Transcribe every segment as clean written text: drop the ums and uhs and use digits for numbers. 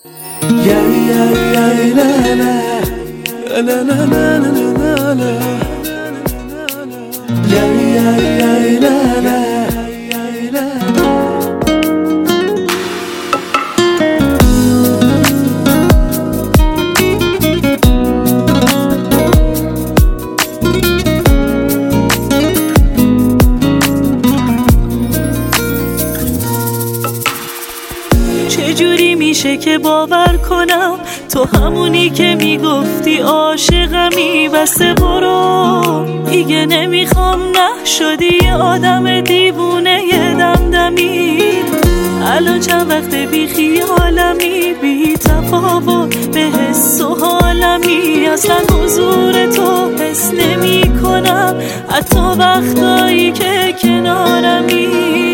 چجوری میشه که باور کنم تو همونی که میگفتی عاشقمی؟ بسته برو دیگه نمیخوام، نه شدی یه آدم دیوونه یه دمدمی. الان چند وقت بی خیالمی، بی تفاوت به حس و حالمی. اصلا حضور تو حس نمی کنم حتی وقتایی که کنارمی.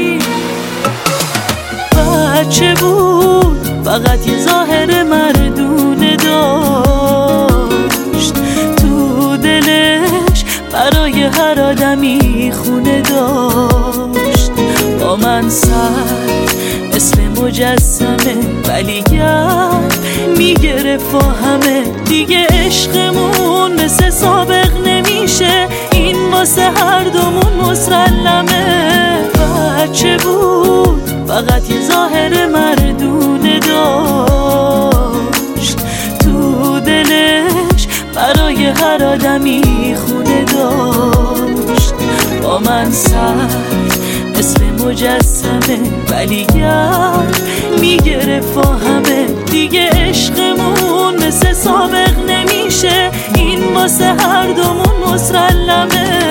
بچه بود فقط یه ظاهر مردونه داشت، تو دلش برای هر آدمی خونه داشت. با من سر مثل مجسمه ولی گرد میگرفت با همه. دیگه عشقمون مثل سابق نمیشه، این واسه هر دومون مسلمه. بچه بود فقط یه ظاهر مردونه داشت، تو دلش برای هر آدمی خونه داشت. با من سر مثل مجسمه ولی گرد میگرفت با همه. دیگه عشقمون مثل سابق نمیشه، این واسه هر دومون مسلمه.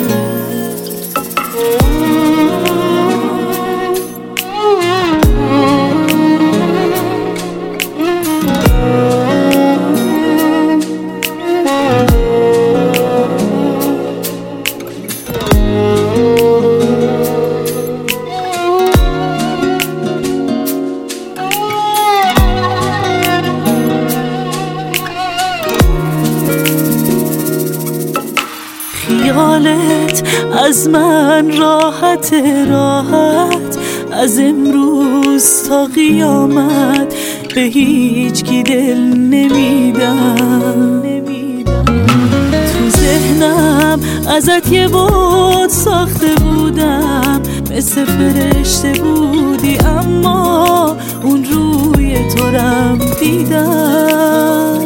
خیالت از من راحت راحت، از امروز تا قیامت به هیچ کی دل نمیدم. تو ذهنم ازت یه بود ساخته بودم، مثل فرشته بودی اما اون روی تو رم دیدم،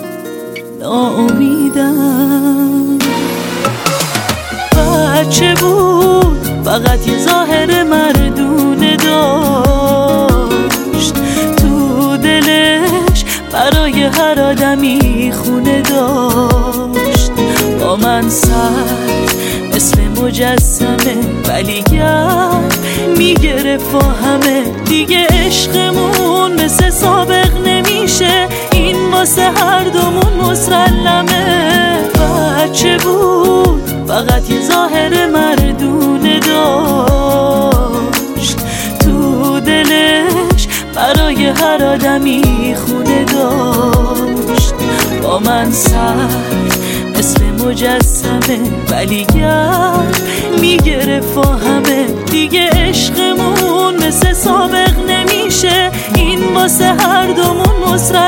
ناامیدم. بچه بود فقط یه ظاهر مردونه داشت، تو دلش برای هر آدمی خونه داشت. با من سر مثل مجسمه ولی گرد میگرفت با همه. دیگه عشقمون مثل سابق نمیشه، این واسه هر دومون مسلمه. بچه بود فقط یه ظاهر مردونه داشت، تو دلش برای هر آدمی خونه داشت. با من سر مثل مجسمه ولی گرد میگرفت با همه. دیگه عشقمون مثل سابق نمیشه، این واسه هر دومون مسلمه.